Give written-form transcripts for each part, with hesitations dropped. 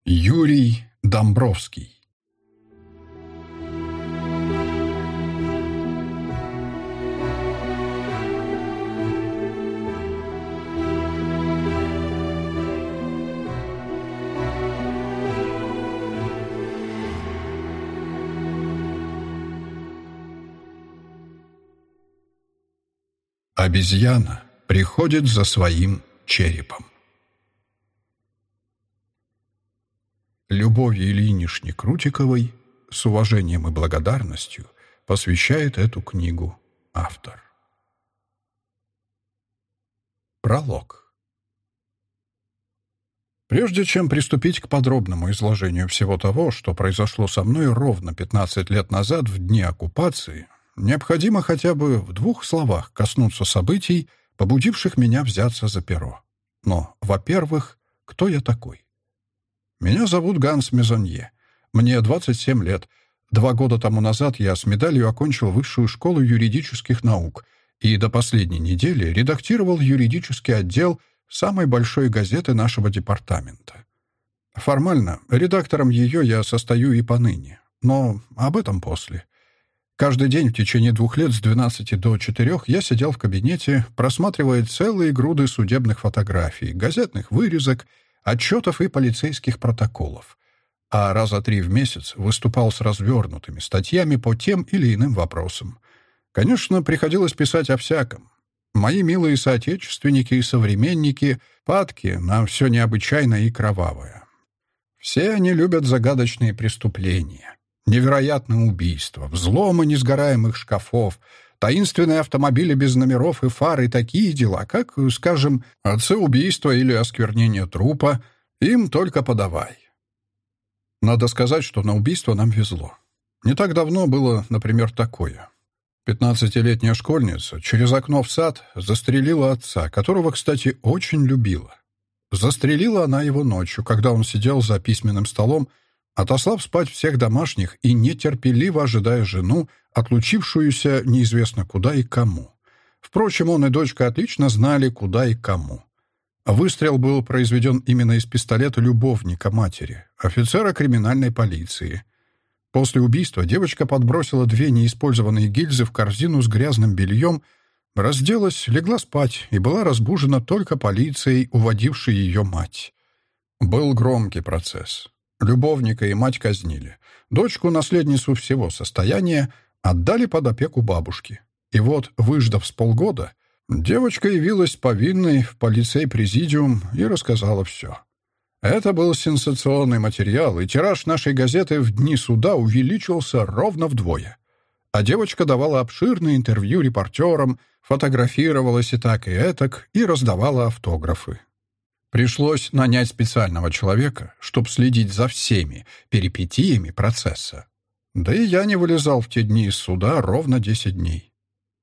Юрий Домбровский. Обезьяна приходит за своим черепом. Любовь Ильиничне Крутиковой с уважением и благодарностью посвящает эту книгу автор. Пролог. Прежде чем приступить к подробному изложению всего того, что произошло со мной ровно 15 лет назад в дни оккупации, необходимо хотя бы в 2 словах коснуться событий, побудивших меня взяться за перо. Но, во-первых, кто я такой? Меня зовут Ганс Мезонье. Мне 27 лет. 2 года тому назад я с медалью окончил Высшую школу юридических наук и до последней недели редактировал юридический отдел самой большой газеты нашего департамента. Формально, редактором ее я состою и поныне, но об этом после. Каждый день в течение 2 лет с 12 до 4 я сидел в кабинете, просматривая целые груды судебных фотографий, газетных вырезок, отчетов и полицейских протоколов, а раза 3 в месяц выступал с развернутыми статьями по тем или иным вопросам. Конечно, приходилось писать о всяком. Мои милые соотечественники и современники падки на все необычайное и кровавое. Все они любят загадочные преступления, невероятные убийства, взломы несгораемых шкафов, таинственные автомобили без номеров и фар и такие дела, как, скажем, отцеубийство или осквернение трупа, им только подавай. Надо сказать, что на убийство нам везло. Не так давно было, например, такое. 15-летняя школьница через окно в сад застрелила отца, которого, кстати, очень любила. Застрелила она его ночью, когда он сидел за письменным столом, отослав спать всех домашних и нетерпеливо ожидая жену, отлучившуюся неизвестно куда и кому. Впрочем, он и дочка отлично знали, куда и кому. Выстрел был произведен именно из пистолета любовника матери, офицера криминальной полиции. После убийства девочка подбросила 2 неиспользованные гильзы в корзину с грязным бельем, разделась, легла спать и была разбужена только полицией, уводившей ее мать. Был громкий процесс. Любовника и мать казнили. Дочку, наследницу всего состояния, отдали под опеку бабушки. И вот, выждав с полгода, девочка явилась повинной в полицей-президиум и рассказала все. Это был сенсационный материал, и тираж нашей газеты в дни суда увеличился ровно вдвое. А девочка давала обширные интервью репортерам, фотографировалась и так, и этак, и раздавала автографы. Пришлось нанять специального человека, чтобы следить за всеми перипетиями процесса. Да и я не вылезал в те дни из суда ровно 10 дней.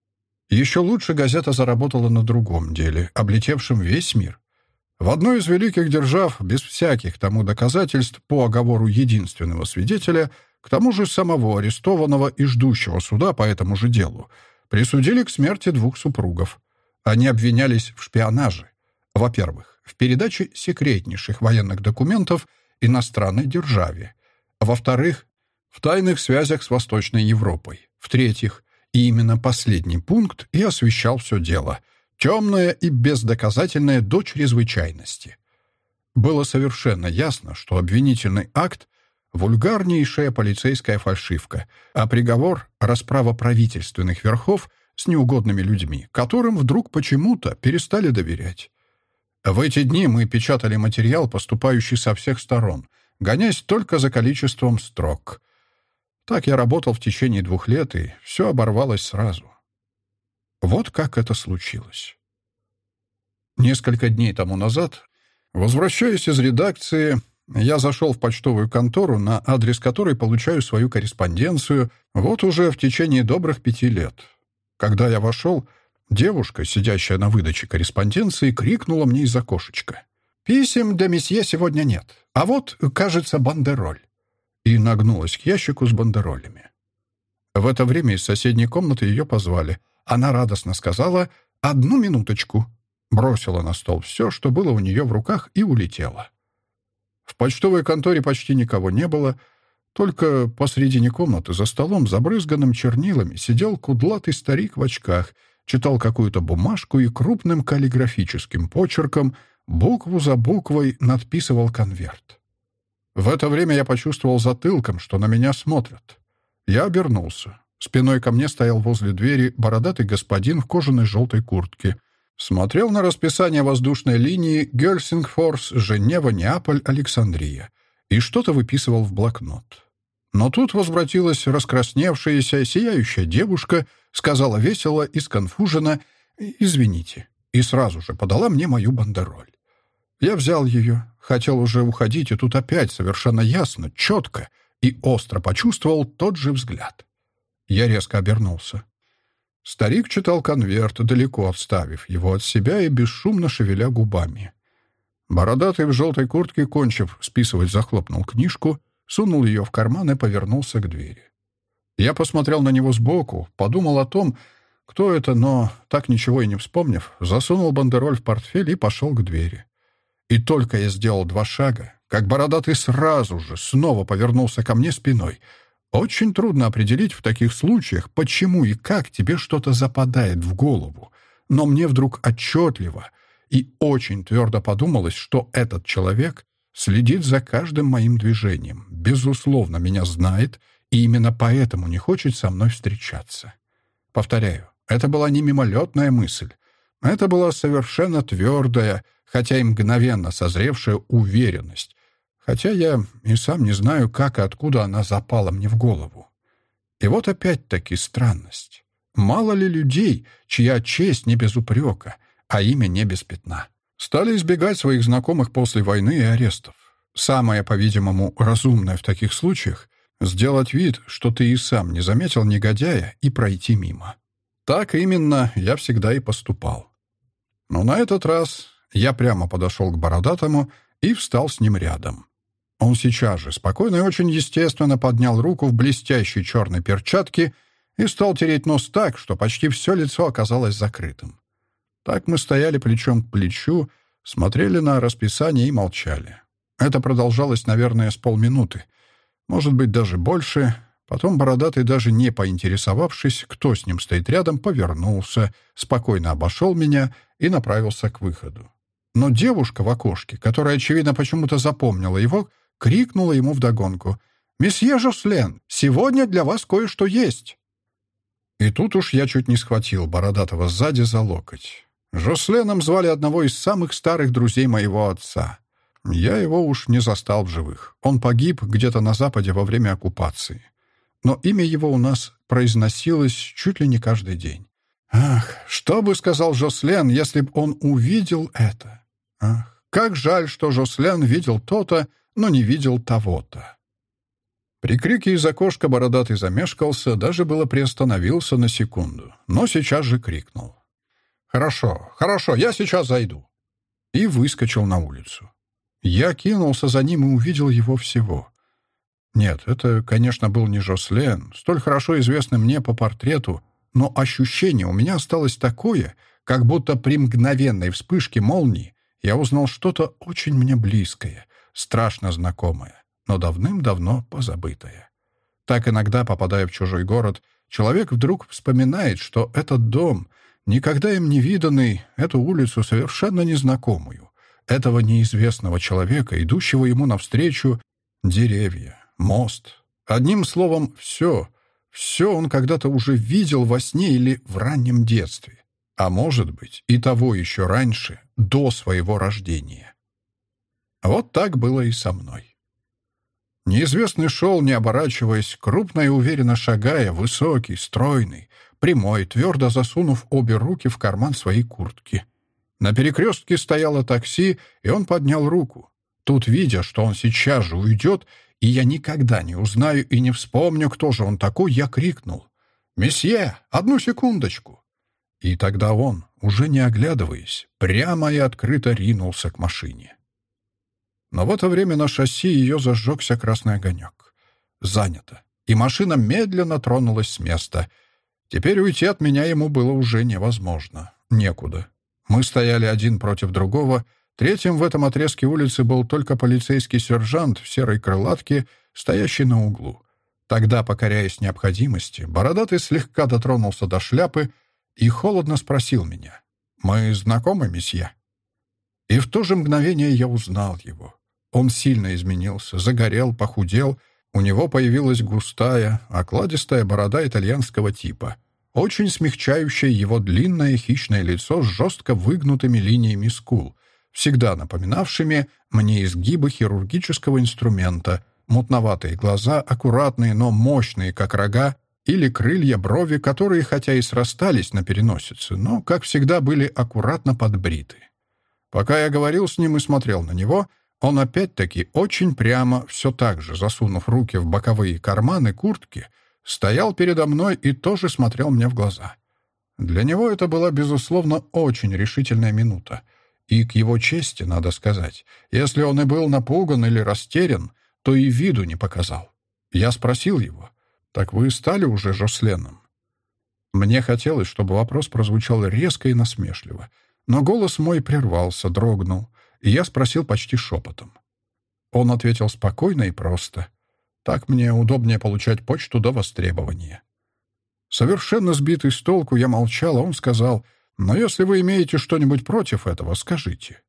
Еще лучше газета заработала на другом деле, облетевшем весь мир. В одной из великих держав, без всяких тому доказательств, по оговору единственного свидетеля, к тому же самого арестованного и ждущего суда по этому же делу, присудили к смерти 2 супругов. Они обвинялись в шпионаже. Во-первых, в передаче секретнейших военных документов иностранной державе. Во-вторых, в тайных связях с Восточной Европой. В-третьих, и именно последний пункт и освещал все дело. Темное и бездоказательное до чрезвычайности. Было совершенно ясно, что обвинительный акт — вульгарнейшая полицейская фальшивка, а приговор — расправа правительственных верхов с неугодными людьми, которым вдруг почему-то перестали доверять. В эти дни мы печатали материал, поступающий со всех сторон, гонясь только за количеством строк. Так я работал в течение 2 лет, и все оборвалось сразу. Вот как это случилось. Несколько дней тому назад, возвращаясь из редакции, я зашел в почтовую контору, на адрес которой получаю свою корреспонденцию вот уже в течение добрых 5 лет. Когда я вошел, девушка, сидящая на выдаче корреспонденции, крикнула мне из окошечка: «Писем для месье сегодня нет, а вот, кажется, бандероль», и нагнулась к ящику с бандеролями. В это время из соседней комнаты ее позвали. Она радостно сказала: «Одну минуточку», бросила на стол все, что было у нее в руках, и улетела. В почтовой конторе почти никого не было, только посредине комнаты за столом, забрызганным чернилами, сидел кудлатый старик в очках, читал какую-то бумажку и крупным каллиграфическим почерком букву за буквой надписывал конверт. В это время я почувствовал затылком, что на меня смотрят. Я обернулся. Спиной ко мне стоял возле двери бородатый господин в кожаной желтой куртке. Смотрел на расписание воздушной линии Гельсингфорс, Женева, Неаполь, Александрия и что-то выписывал в блокнот. Но тут возвратилась раскрасневшаяся, сияющая девушка, сказала весело и сконфуженно «Извините», и сразу же подала мне мою бандероль. Я взял ее, хотел уже уходить, и тут опять совершенно ясно, четко и остро почувствовал тот же взгляд. Я резко обернулся. Старик читал конверт, далеко отставив его от себя и бесшумно шевеля губами. Бородатый в желтой куртке, кончив списывать, захлопнул книжку, сунул ее в карман и повернулся к двери. Я посмотрел на него сбоку, подумал о том, кто это, но, так ничего и не вспомнив, засунул бандероль в портфель и пошел к двери. И только я сделал 2 шага, как бородатый сразу же снова повернулся ко мне спиной. Очень трудно определить в таких случаях, почему и как тебе что-то западает в голову, но мне вдруг отчетливо и очень твердо подумалось, что этот человек следит за каждым моим движением, безусловно, меня знает и именно поэтому не хочет со мной встречаться. Повторяю, это была не мимолетная мысль, это была совершенно твердая, хотя и мгновенно созревшая уверенность, хотя я и сам не знаю, как и откуда она запала мне в голову. И вот опять-таки странность. Мало ли людей, чья честь не без упрека, а имя не без пятна, стали избегать своих знакомых после войны и арестов. Самое, по-видимому, разумное в таких случаях — сделать вид, что ты и сам не заметил негодяя, и пройти мимо. Так именно я всегда и поступал. Но на этот раз я прямо подошел к бородатому и встал с ним рядом. Он сейчас же спокойно и очень естественно поднял руку в блестящей черной перчатке и стал тереть нос так, что почти все лицо оказалось закрытым. Так мы стояли плечом к плечу, смотрели на расписание и молчали. Это продолжалось, наверное, с полминуты, может быть, даже больше. Потом бородатый, даже не поинтересовавшись, кто с ним стоит рядом, повернулся, спокойно обошел меня и направился к выходу. Но девушка в окошке, которая, очевидно, почему-то запомнила его, крикнула ему вдогонку: «Месье Жослен, сегодня для вас кое-что есть!» И тут уж я чуть не схватил бородатого сзади за локоть. Жосленом звали одного из самых старых друзей моего отца. Я его уж не застал в живых. Он погиб где-то на Западе во время оккупации. Но имя его у нас произносилось чуть ли не каждый день. Ах, что бы сказал Жослен, если б он увидел это? Ах, как жаль, что Жослен видел то-то, но не видел того-то. При крике из окошка бородатый замешкался, даже было приостановился на секунду, но сейчас же крикнул: «Хорошо, хорошо, я сейчас зайду!» И выскочил на улицу. Я кинулся за ним и увидел его всего. Нет, это, конечно, был не Жослен, столь хорошо известный мне по портрету, но ощущение у меня осталось такое, как будто при мгновенной вспышке молнии я узнал что-то очень мне близкое, страшно знакомое, но давным-давно позабытое. Так иногда, попадая в чужой город, человек вдруг вспоминает, что этот дом, никогда им не виданный, эту улицу совершенно незнакомую, этого неизвестного человека, идущего ему навстречу, деревья, мост. Одним словом, все он когда-то уже видел во сне или в раннем детстве, а может быть, и того еще раньше, до своего рождения. Вот так было и со мной. Неизвестный шел, не оборачиваясь, крупно и уверенно шагая, высокий, стройный, прямой, твердо засунув обе руки в карман своей куртки. На перекрестке стояло такси, и он поднял руку. Тут, видя, что он сейчас же уйдет, и я никогда не узнаю и не вспомню, кто же он такой, я крикнул: «Месье, одну секундочку!» И тогда он, уже не оглядываясь, прямо и открыто ринулся к машине. Но в это время на шоссе ее зажегся красный огонек. Занято. И машина медленно тронулась с места. Теперь уйти от меня ему было уже невозможно. Некуда. Мы стояли один против другого, Третьим в этом отрезке улицы был только полицейский сержант в серой крылатке, стоящий на углу. Тогда, покоряясь необходимости, бородатый слегка дотронулся до шляпы и холодно спросил меня: «Мы знакомы, месье?» И в то же мгновение я узнал его. Он сильно изменился, загорел, похудел, у него появилась густая, окладистая борода итальянского типа, очень смягчающая его длинное хищное лицо с жестко выгнутыми линиями скул, всегда напоминавшими мне изгибы хирургического инструмента, мутноватые глаза, аккуратные, но мощные, как рога, или крылья, брови, которые хотя и срастались на переносице, но, как всегда, были аккуратно подбриты. Пока я говорил с ним и смотрел на него, он опять-таки очень прямо, все так же, засунув руки в боковые карманы куртки, стоял передо мной и тоже смотрел мне в глаза. Для него это была, безусловно, очень решительная минута. И к его чести, надо сказать, если он и был напуган или растерян, то и виду не показал. Я спросил его: «Так вы стали уже Жосленом?» Мне хотелось, чтобы вопрос прозвучал резко и насмешливо, но голос мой прервался, дрогнул, и я спросил почти шепотом. Он ответил спокойно и просто. Так мне удобнее получать почту до востребования. Совершенно сбитый с толку, я молчал, а он сказал: «Но если вы имеете что-нибудь против этого, скажите».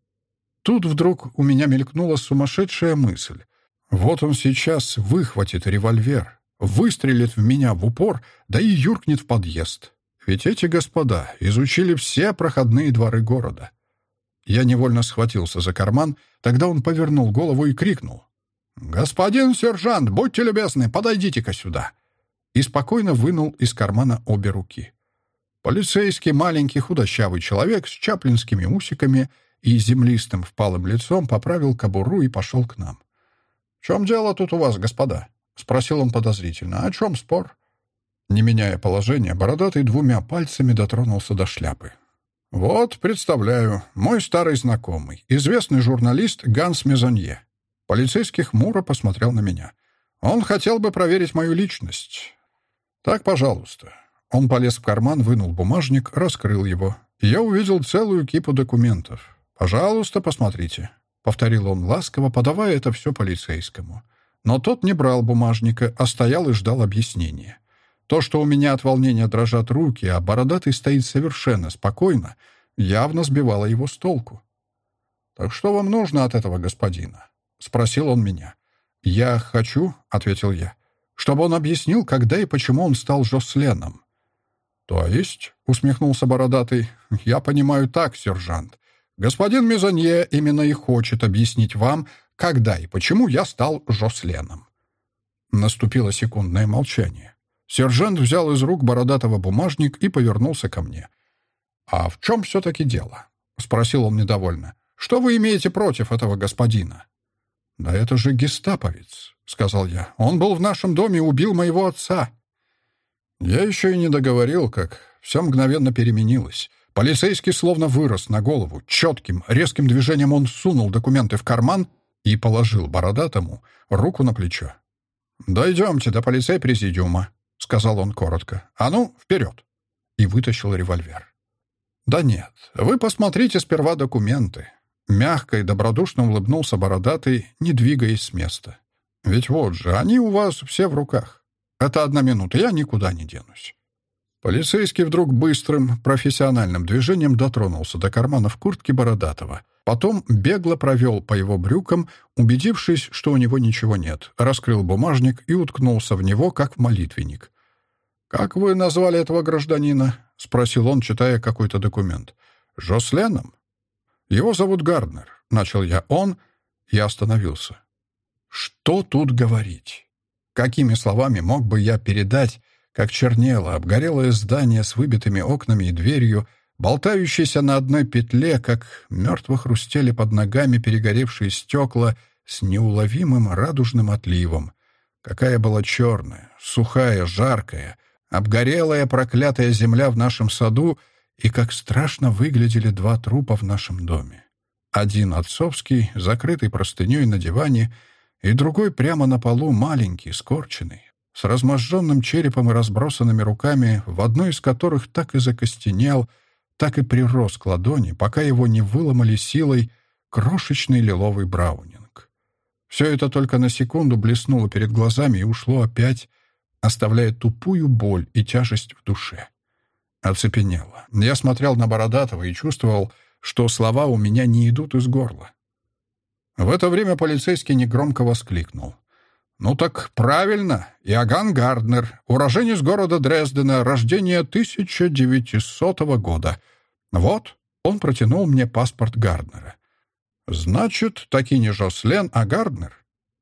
Тут вдруг у меня мелькнула сумасшедшая мысль. Вот он сейчас выхватит револьвер, выстрелит в меня в упор, да и юркнет в подъезд. Ведь эти господа изучили все проходные дворы города. Я невольно схватился за карман, тогда он повернул голову и крикнул: «Господин сержант, будьте любезны, подойдите-ка сюда!» И спокойно вынул из кармана обе руки. Полицейский, маленький, худощавый человек с чаплинскими усиками и землистым впалым лицом поправил кобуру и пошел к нам. «В чем дело тут у вас, господа?» — спросил он подозрительно. «О чем спор?» Не меняя положения, бородатый двумя пальцами дотронулся до шляпы. «Вот, представляю, мой старый знакомый, известный журналист Ганс Мезонье». Полицейский хмуро посмотрел на меня. «Он хотел бы проверить мою личность». «Так, пожалуйста». Он полез в карман, вынул бумажник, раскрыл его. Я увидел целую кипу документов. «Пожалуйста, посмотрите», — повторил он ласково, подавая это все полицейскому. Но тот не брал бумажника, а стоял и ждал объяснения. То, что у меня от волнения дрожат руки, а бородатый стоит совершенно спокойно, явно сбивало его с толку. «Так что вам нужно от этого господина?» — спросил он меня. «Я хочу», — ответил я, — «чтобы он объяснил, когда и почему он стал Жосленом». «То есть», — усмехнулся бородатый, — «я понимаю так, сержант. Господин Мезонье именно и хочет объяснить вам, когда и почему я стал Жосленом». Наступило секундное молчание. Сержант взял из рук бородатого бумажник и повернулся ко мне. «А в чем все-таки дело?» — спросил он недовольно. «Что вы имеете против этого господина?» «Да это же гестаповец», — сказал я. «Он был в нашем доме и убил моего отца». Я еще и не договорил, как все мгновенно переменилось. Полицейский словно вырос на голову. Четким, резким движением он сунул документы в карман и положил бородатому руку на плечо. «Дойдемте до полицей-президиума», — сказал он коротко. «А ну, вперед!» И вытащил револьвер. «Да нет, вы посмотрите сперва документы». Мягко и добродушно улыбнулся бородатый, не двигаясь с места. «Ведь вот же, они у вас все в руках. Это 1 минута, я никуда не денусь». Полицейский вдруг быстрым, профессиональным движением дотронулся до карманов куртки бородатого. Потом бегло провел по его брюкам, убедившись, что у него ничего нет, раскрыл бумажник и уткнулся в него, как в молитвенник. «Как вы назвали этого гражданина?» — спросил он, читая какой-то документ. «Жосленом?» «Его зовут Гарднер», — начал я. Я остановился. Что тут говорить? Какими словами мог бы я передать, как чернело обгорелое здание с выбитыми окнами и дверью, болтающееся на одной петле, как мертво хрустели под ногами перегоревшие стекла с неуловимым радужным отливом. Какая была черная, сухая, жаркая, обгорелая проклятая земля в нашем саду, и как страшно выглядели 2 трупа в нашем доме. Один отцовский, закрытый простыней на диване, и другой прямо на полу, маленький, скорченный, с разможженным черепом и разбросанными руками, в одной из которых так и закостенел, так и прирос к ладони, пока его не выломали силой, крошечный лиловый браунинг. Все это только на секунду блеснуло перед глазами и ушло опять, оставляя тупую боль и тяжесть в душе. Оцепенело. Я смотрел на Бородатого и чувствовал, что слова у меня не идут из горла. В это время полицейский негромко воскликнул. «Ну так правильно, Иоганн Гарднер, уроженец города Дрездена, рождение 1900 года. Вот», — он протянул мне паспорт Гарднера. «Значит, таки не Жослен, а Гарднер?»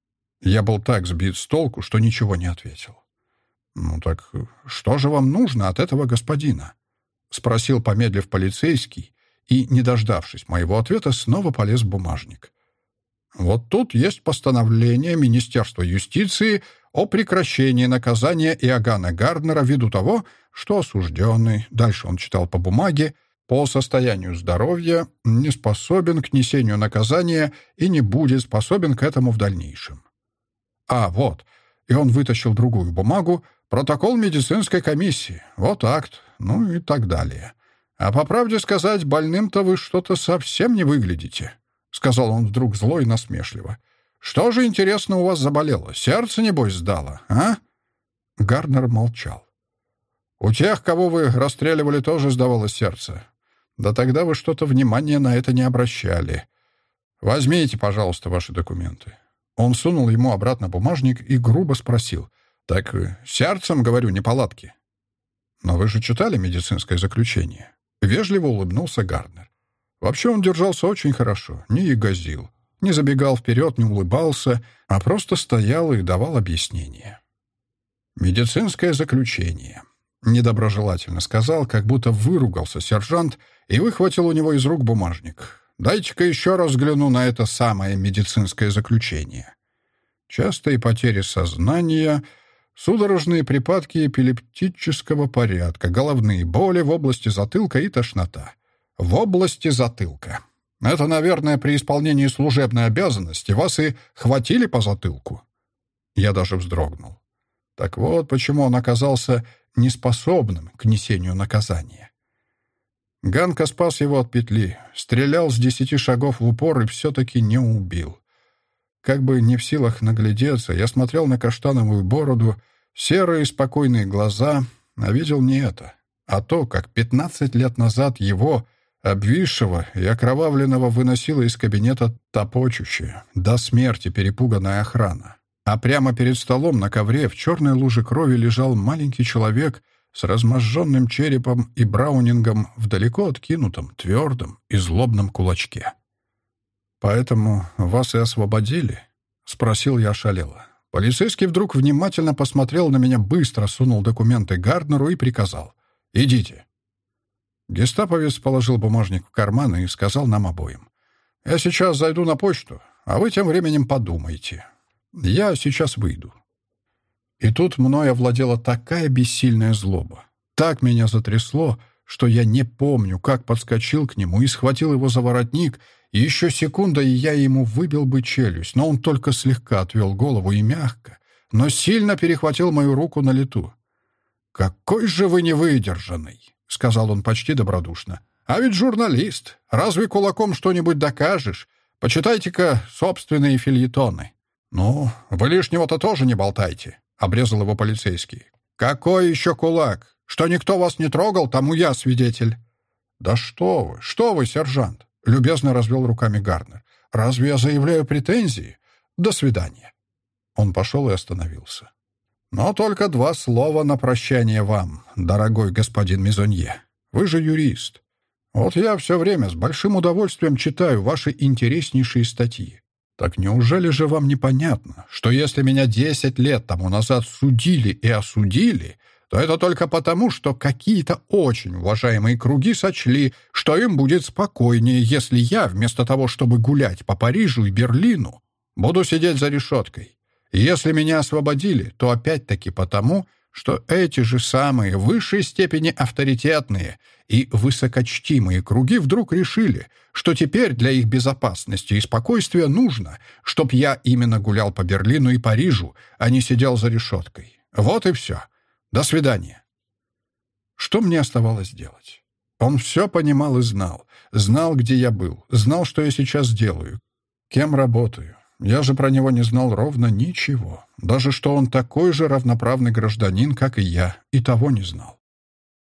Я был так сбит с толку, что ничего не ответил. «Ну так что же вам нужно от этого господина?» — спросил, помедлив, полицейский, и, не дождавшись моего ответа, снова полез в бумажник. «Вот тут есть постановление Министерства юстиции о прекращении наказания Иоганна Гарднера ввиду того, что осужденный, дальше он читал по бумаге, по состоянию здоровья не способен к несению наказания и не будет способен к этому в дальнейшем. А, вот, и он вытащил другую бумагу, протокол медицинской комиссии, вот акт, ну и так далее. А по правде сказать, больным-то вы что-то совсем не выглядите», — сказал он вдруг зло и насмешливо. «Что же, интересно, у вас заболело? Сердце, небось, сдало, а?» Гарднер молчал. «У тех, кого вы расстреливали, тоже сдавалось сердце. Да тогда вы что-то внимания на это не обращали. Возьмите, пожалуйста, ваши документы». Он сунул ему обратно бумажник и грубо спросил. «Так сердцем, говорю, неполадки». «Но вы же читали медицинское заключение?» Вежливо улыбнулся Гарднер. Вообще он держался очень хорошо, не ягозил, не забегал вперед, не улыбался, а просто стоял и давал объяснение. «Медицинское заключение», — недоброжелательно сказал, как будто выругался сержант и выхватил у него из рук бумажник. «Дайте-ка еще раз взгляну на это самое медицинское заключение. Частые потери сознания, судорожные припадки эпилептического порядка, головные боли в области затылка и тошнота. В области затылка. Это, наверное, при исполнении служебной обязанности вас и хватили по затылку». Я даже вздрогнул. Так вот, почему он оказался неспособным к несению наказания. Ганка спас его от петли, стрелял с 10 шагов в упор и все-таки не убил. Как бы не в силах наглядеться, я смотрел на каштановую бороду, серые спокойные глаза, а видел не это, а то, как 15 лет назад его, обвисшего и окровавленного, выносила из кабинета топочущая, до смерти перепуганная охрана. А прямо перед столом на ковре в черной луже крови лежал маленький человек с разможженным черепом и браунингом в далеко откинутом, твердом и злобном кулачке. «Поэтому вас и освободили?» — спросил я ошалело. Полицейский вдруг внимательно посмотрел на меня, быстро сунул документы Гарднеру и приказал: «Идите». Гестаповец положил бумажник в карман и сказал нам обоим: «Я сейчас зайду на почту, а вы тем временем подумайте. Я сейчас выйду». И тут мной овладела такая бессильная злоба. Так меня затрясло, что я не помню, как подскочил к нему и схватил его за воротник, и еще секунда, и я ему выбил бы челюсть, но он только слегка отвел голову и мягко, но сильно перехватил мою руку на лету. «Какой же вы невыдержанный!» — сказал он почти добродушно. «А ведь журналист. Разве кулаком что-нибудь докажешь? Почитайте-ка собственные фельетоны». «Ну, вы лишнего-то тоже не болтайте», — обрезал его полицейский. «Какой еще кулак? Что никто вас не трогал, тому я свидетель». «Да что вы, сержант!» — любезно развел руками Гарднер. «Разве я заявляю претензии? До свидания». Он пошел и остановился. «Но только 2 слова на прощание вам, дорогой господин Мизонье. Вы же юрист. Вот я все время с большим удовольствием читаю ваши интереснейшие статьи. Так неужели же вам непонятно, что если меня 10 лет тому назад судили и осудили, то это только потому, что какие-то очень уважаемые круги сочли, что им будет спокойнее, если я, вместо того, чтобы гулять по Парижу и Берлину, буду сидеть за решеткой. И если меня освободили, то опять-таки потому, что эти же самые в высшей степени авторитетные и высокочтимые круги вдруг решили, что теперь для их безопасности и спокойствия нужно, чтоб я именно гулял по Берлину и Парижу, а не сидел за решеткой. Вот и все. До свидания. Что мне оставалось делать? Он все понимал и знал. Знал, где я был. Знал, что я сейчас делаю. Кем работаю. Я же про него не знал ровно ничего. Даже что он такой же равноправный гражданин, как и я, и того не знал.